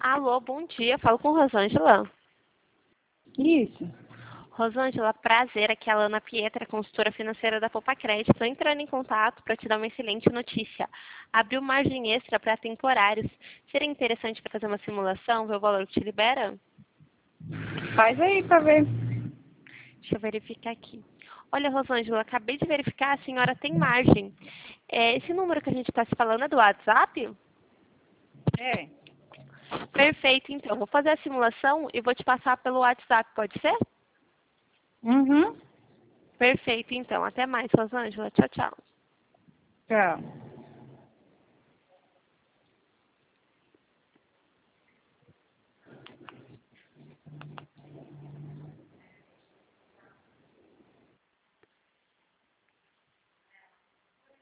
Alô, bom dia. Falo com Rosângela. Isso. Rosângela, prazer. Aqui é a Lana Pietra, consultora financeira da Poupa Crédito. Estou entrando em contato para te dar uma excelente notícia. Abriu margem extra para temporários. Seria interessante para fazer uma simulação, ver o valor que te libera? Faz aí pra ver. Deixa eu verificar aqui. Olha, Rosângela, acabei de verificar, a senhora tem margem. Esse número que a gente está se falando é do WhatsApp? É. Perfeito, então. Vou fazer a simulação e vou te passar pelo WhatsApp, pode ser? Uhum. Perfeito, então. Até mais, Rosângela. Tchau, tchau. Tchau.